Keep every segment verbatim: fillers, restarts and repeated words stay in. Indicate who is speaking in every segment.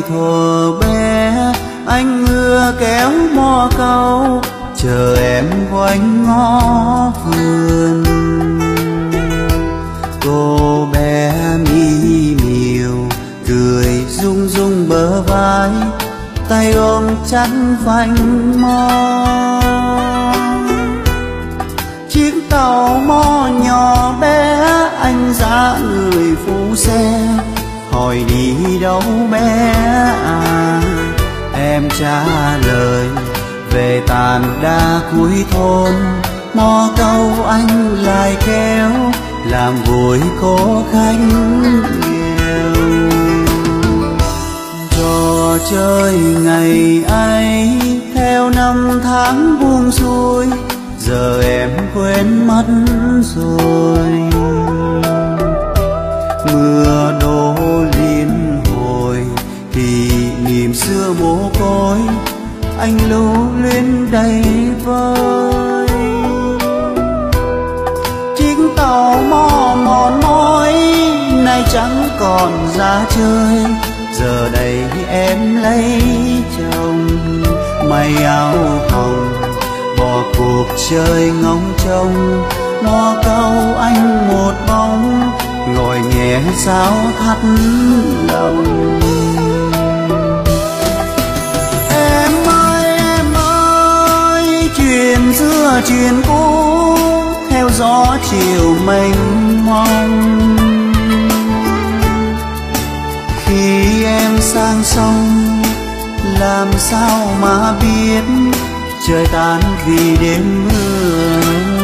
Speaker 1: ơi thuở bé anh mưa kéo mò câu, chờ em quanh ngõ vườn. Cô bé mi miều cười rung rung bờ vai, tay ôm chặt phanh mò. Chiếc tàu mò nhỏ bé anh dã người phụ xe, hỏi đi đâu bé à? Em trả lời về tàn đá cuối thôn, mò câu anh lại kéo làm vui cô khách nghèo. Trò chơi ngày ấy theo năm tháng buông xuôi, giờ em quên mất rồi. Mưa đổ liên hồi kỷ niệm xưa mồ côi, anh lưu luyến đầy vơi. Chiếc tàu mò mòn mỏi nay chẳng còn ra chơi, giờ đây em lấy chồng. Mây áo hồng bỏ cuộc chơi ngóng trông, mò câu anh một bóng ngồi nghe sao thắt lòng. Em ơi em ơi chuyện xưa chuyện cũ theo gió chiều mênh mông. Khi em sang sông làm sao mà biết trời tan vì đêm mưa.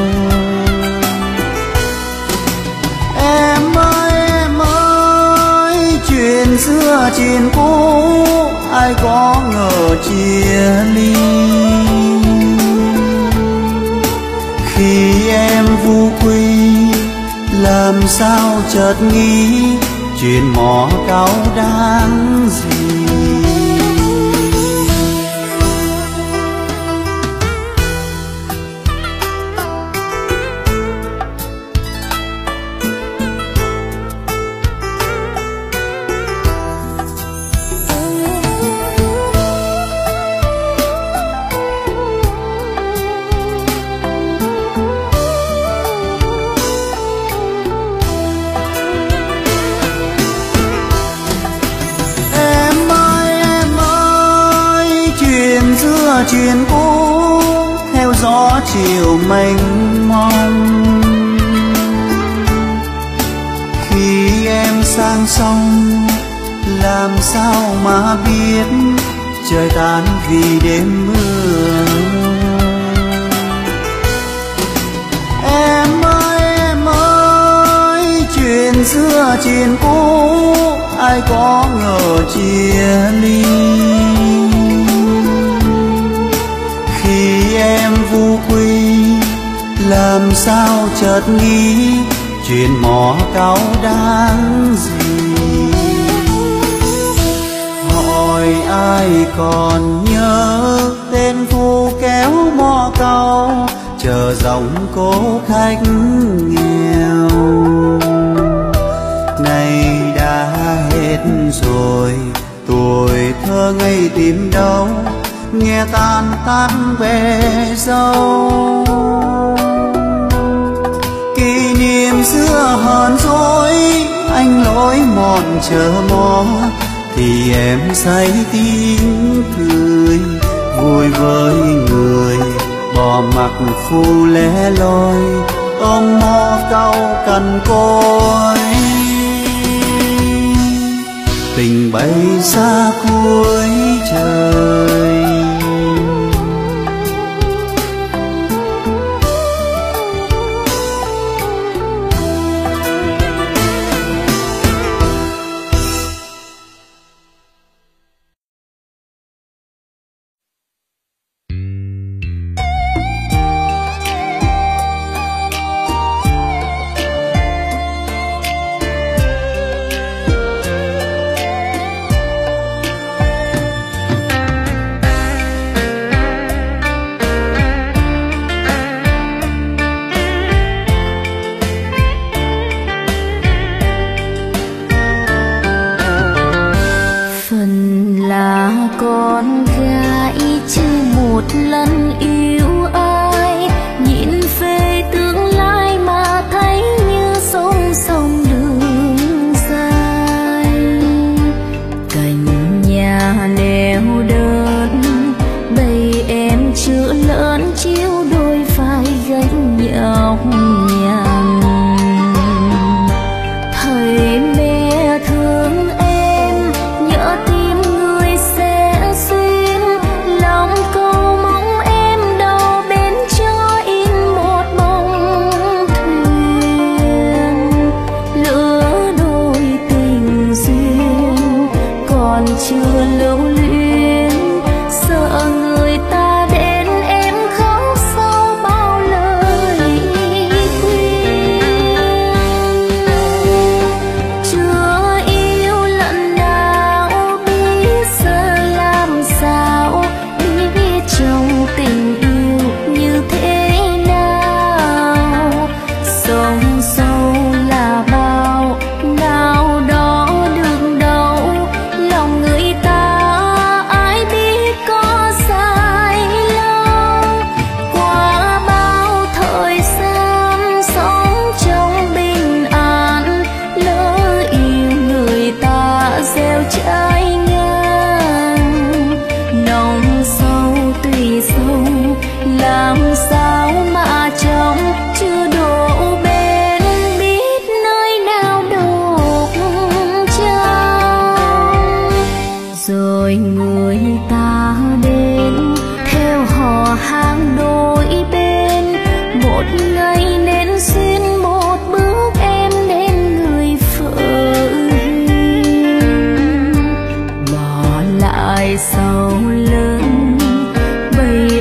Speaker 1: Em ơi em ơi chuyện xưa chuyện cũ ai có ngờ chia ly. Khi em vu quy làm sao chợt nghĩ chuyện mò cáu đáng gì. Chuyện cũ theo gió chiều mênh mông. Khi em sang sông làm sao mà biết trời tan vì đêm mưa. Em ơi em ơi chuyện xưa chuyện cũ ai có ngờ chia ly. Khi em vu quy làm sao chợt nghĩ chuyện mò cáu đáng gì. Hỏi ai còn nhớ tên phu kéo mò câu, chờ dòng cố khách nghèo. Nay đã hết rồi tuổi thơ ngây tìm đâu, nghe tan tan về dâu. Kỷ niệm xưa hờn dỗi anh lối mòn chờ mò, thì em say tiếng cười vui với người bỏ mặc phu lẻ loi ôm mò câu cằn côi. Tình bay xa cuối trời.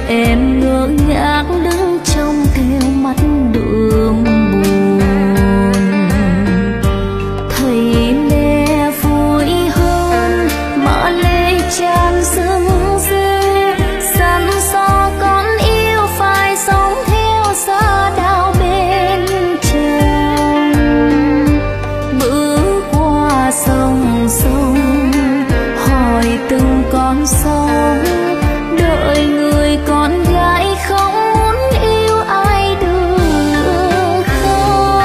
Speaker 2: em ngơ ngác đứng trong theo mắt đường buồn. Thấy mẹ vui hơn mà lệ tràn rưng rưng, dặn dò con yêu phải sống theo gió đào bên chồng. Bước qua sông sông hỏi từng con sông, đợi người con gái không muốn yêu ai được không.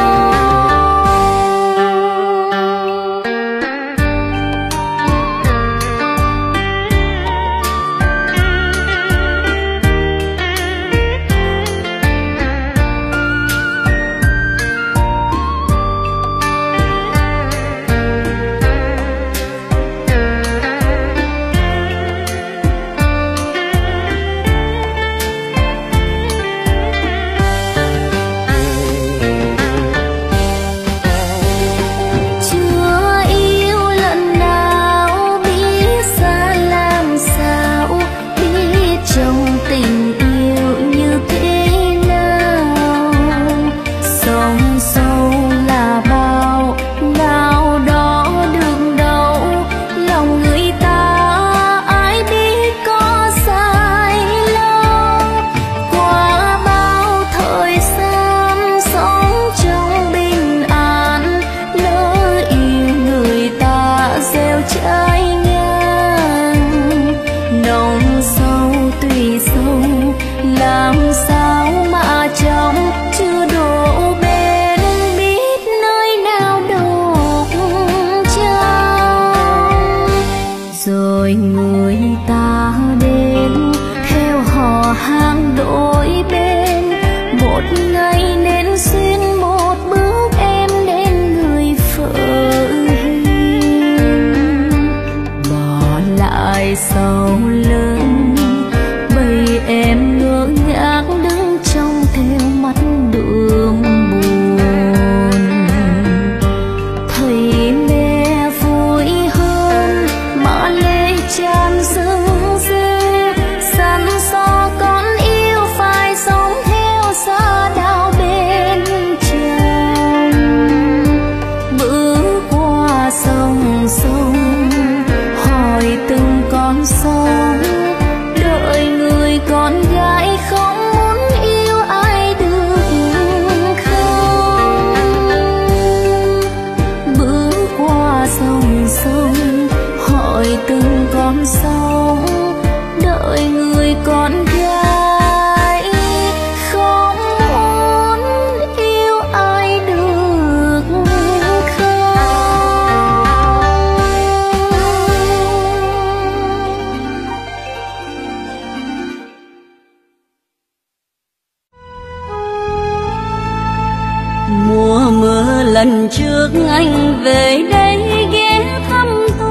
Speaker 3: Lần trước anh về đây ghé thăm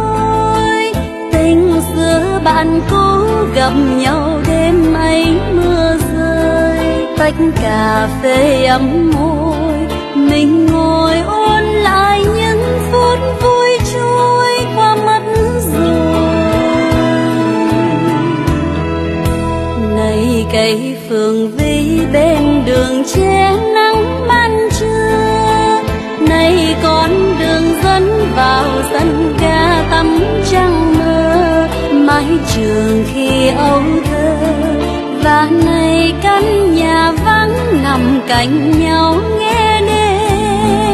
Speaker 3: tôi, tình xưa bạn cũ gặp nhau đêm ấy mưa rơi. Tách cà phê ấm môi, mình ngồi ôn lại những phút vui trôi qua mất rồi. Này cây phường vi bên đường che nắng ban trưa, này con đường dẫn vào sân ga tắm trăng mơ, mái trường khi âu thơ. Và này căn nhà vắng nằm cạnh nhau nghe đêm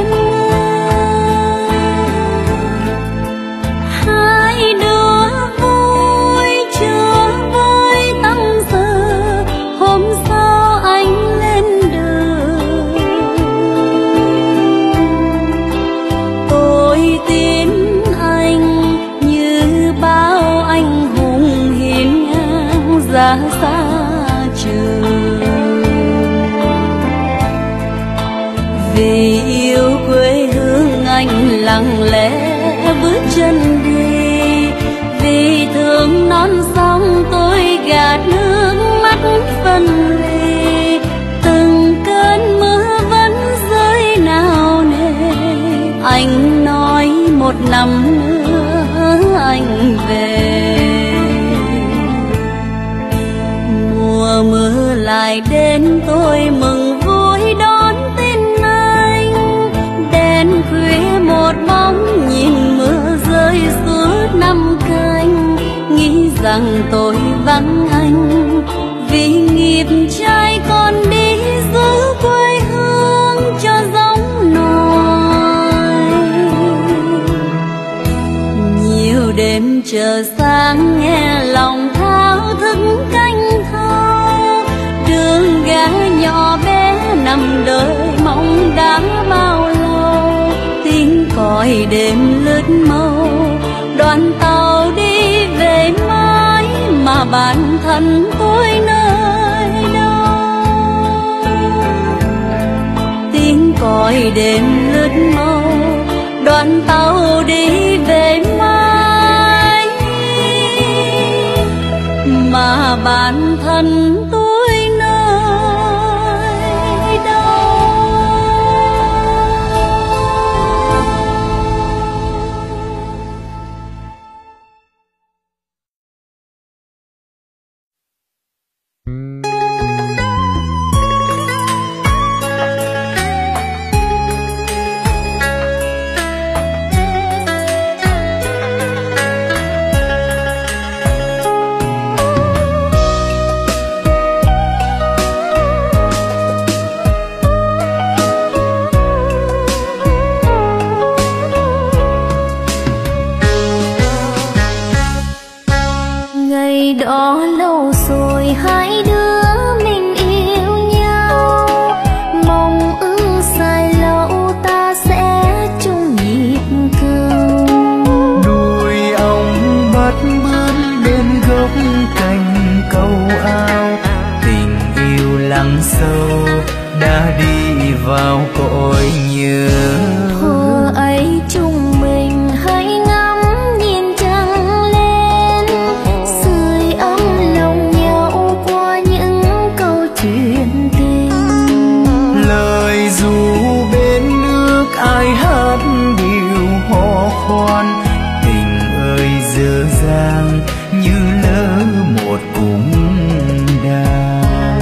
Speaker 3: hai đứa vui chưa với tâm sự. Hôm sau anh lên đường, tôi tin anh như bao anh hùng hiên ngang ra xa trường. Vì yêu quê hương anh lặng lẽ bước chân đi, vì thương non sông tôi gạt nước mắt phân ly. Từng cơn mưa vẫn rơi nào nề, anh nói một năm nữa anh về. Mùa mưa lại đến tôi mừng vui đón tin anh. Đêm khuya một bóng nhìn mưa rơi suốt năm canh, nghĩ rằng tôi vắng anh vì nghiệp trai con đi giữ quê hương cho giống nòi. Nhiều đêm chờ sáng nghe lòng thao thức canh thao, đường gã nhỏ bé nằm đợi mong đã bao lâu. Tiếng còi đêm lướt màu, đoàn tàu đi về mãi mà bản thân tôi nơi đâu. Tiếng còi đêm lướt màu, đoàn tàu đi về mãi mà bản thân tôi nơi đâu.
Speaker 2: Đó lâu rồi hai đứa mình yêu nhau, mong ước dài lâu ta sẽ chung nhịp cầu.
Speaker 1: Đuôi ong bắt bướm bên gốc cành câu ao, tình yêu lắng sâu đã đi vào cõi nhớ.
Speaker 2: Thuở ấy chúng mình hãy ngắm nhìn trăng lên, sưởi ấm lòng nhau qua những câu chuyện tình.
Speaker 1: Lời ru bên nước ai hát điệu hò khoan, tình ơi dở dang như lỡ một cung đàn.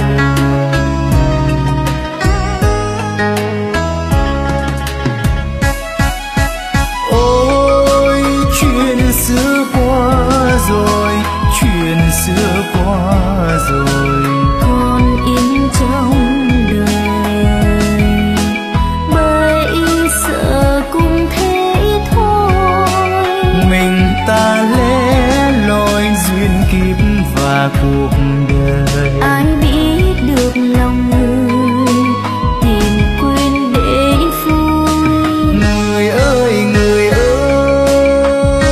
Speaker 1: Ôi chuyện xưa qua rồi, chuyện xưa qua rồi,
Speaker 2: Còn in trong đời bây giờ cũng thế thôi.
Speaker 1: mình ta lẻ loi duyên kiếp và cuộc đời.
Speaker 2: Ai biết được lòng người tìm quên để vui.
Speaker 1: Người ơi người ơi,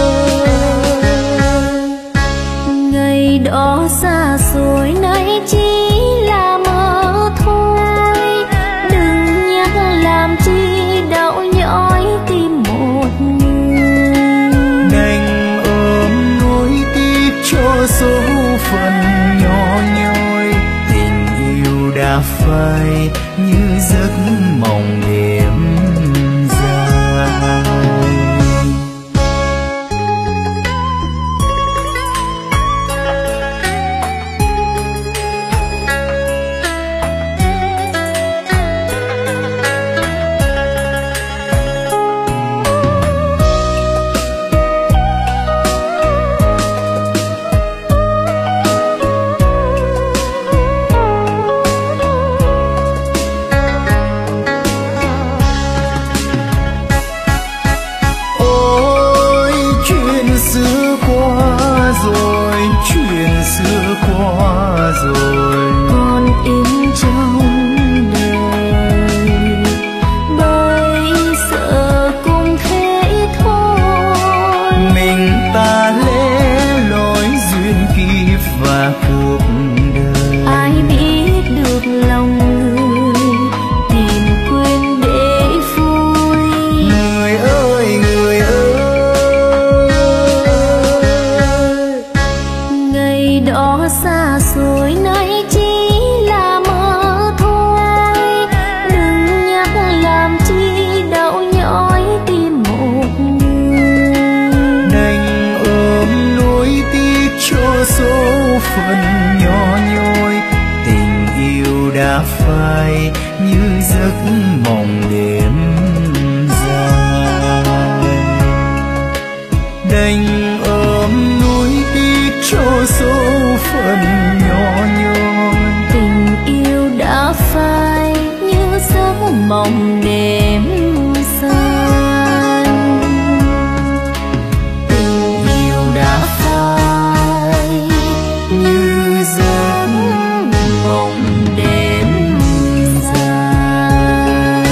Speaker 2: Ngày đó xa xôi nay chỉ là mơ thôi, đừng nhắc làm chi đau nhói tim một người.
Speaker 1: đành ôm nỗi tiếc cho số phận nhỏ nhoi, tình yêu đã phai như giấc mộng đêm dài. Ôi chuyện xưa qua rồi, chuyện xưa qua rồi,
Speaker 2: Còn in trong đời bây giờ cũng thế thôi.
Speaker 1: mình ta lẻ loi duyên kiếp và cuộc đời.
Speaker 2: Ai biết được lòng người tìm quên để vui.
Speaker 1: Người ơi người ơi,
Speaker 2: Ngày đó xa xôi nay chỉ là mơ thôi, đừng nhắc làm chi đau nhói tim một người.
Speaker 1: đành ôm nỗi tiếc cho số phận nhỏ nhoi, tình yêu đã phai như giấc mộng đêm dài. Đành ôm núi tiếc cho số phận nhỏ nhoi.
Speaker 2: Tình yêu đã phai như giấc mộng đêm dài.
Speaker 1: Tình yêu đã phai như giấc mộng đêm dài.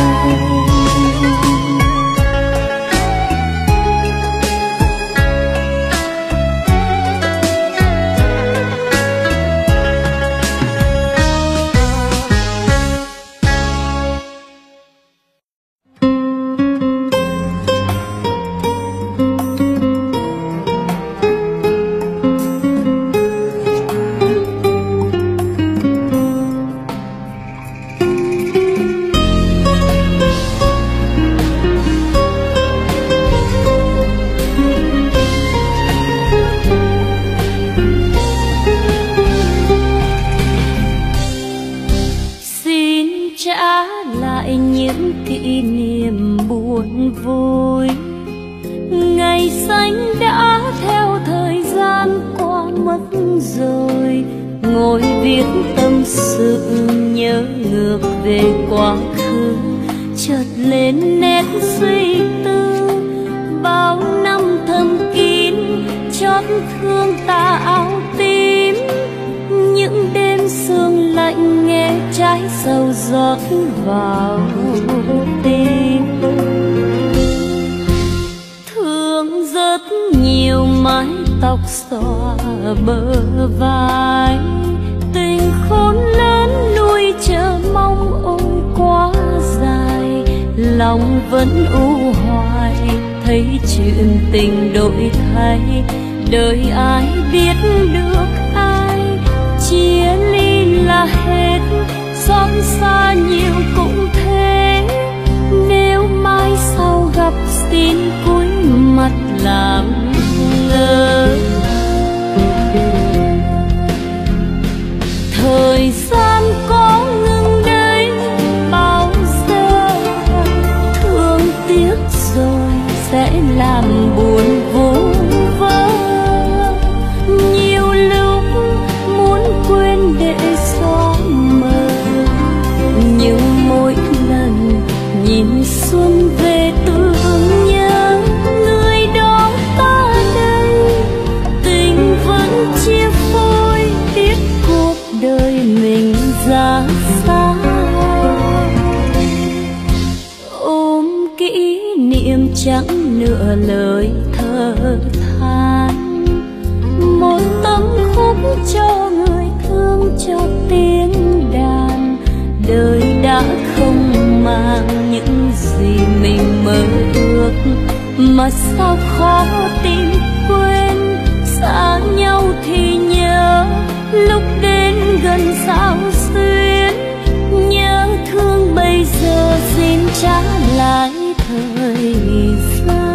Speaker 3: Đời ai biết được ai, chia ly là hết, xót xa nhiều cũng thế. Nếu mai sau gặp xin cúi mặt làm ngơ. Thời gian có ngừng đây bao giờ, thương tiếc rồi sẽ làm buồn vô vơ. Nhiều lúc muốn quên để xóa mờ, nhưng mỗi lần nhìn xuân về tưởng nhớ người đó ta đây. Tình vẫn chia phôi, biết cuộc đời mình ra sao. Ôm kỷ niệm chẳng nửa lời thở than, một tấm khúc cho người thương cho tiếng đàn. Đời đã không mang những gì mình mơ ước, mà sao khó tìm quên. Xa nhau thì nhớ, lúc đến gần sao xuyến. Nhớ thương bây giờ xin trả lại thời gian.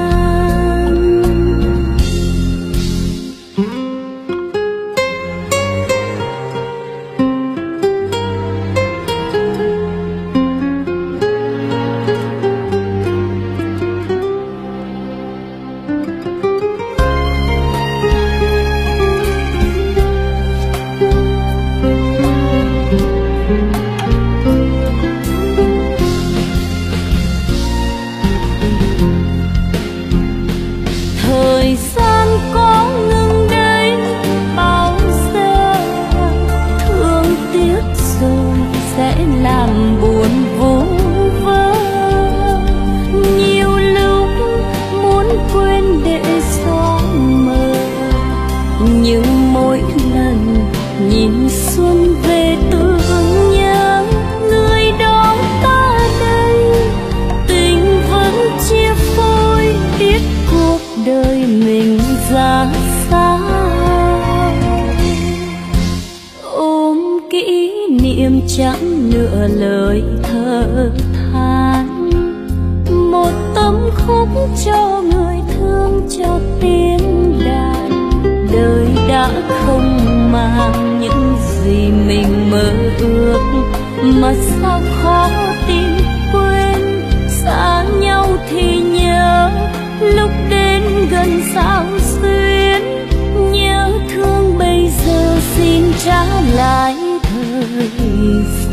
Speaker 3: Chẳng nửa lời thở than, một tấm khúc cho người thương cho tiếng đàn. Đời đã không mang những gì mình mơ ước, mà sao khó tìm quên. Xa nhau thì nhớ, lúc đến gần sao xuyến. Nhớ thương bây giờ xin trả lại thời